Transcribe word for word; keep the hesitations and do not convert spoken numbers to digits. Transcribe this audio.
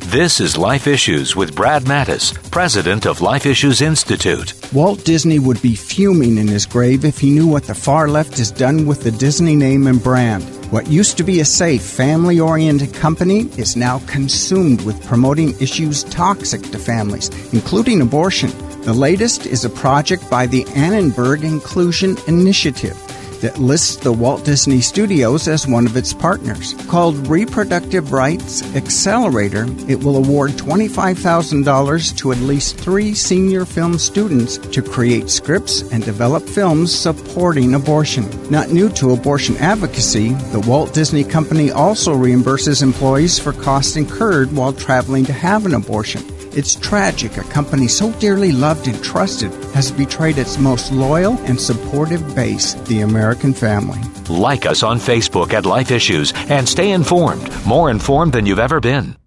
This is Life Issues with Brad Mattis, president of Life Issues Institute. Walt Disney would be fuming in his grave if he knew what the far left has done with the Disney name and brand. What used to be a safe, family-oriented company is now consumed with promoting issues toxic to families, including abortion. The latest is a project by the Annenberg Inclusion Initiative that lists the Walt Disney Studios as one of its partners. Called Reproductive Rights Accelerator, it will award twenty-five thousand dollars to at least three senior film students to create scripts and develop films supporting abortion. Not new to abortion advocacy, the Walt Disney Company also reimburses employees for costs incurred while traveling to have an abortion. It's tragic a company so dearly loved and trusted has betrayed its most loyal and supportive base, the American family. Like us on Facebook at Life Issues and stay informed, more informed than you've ever been.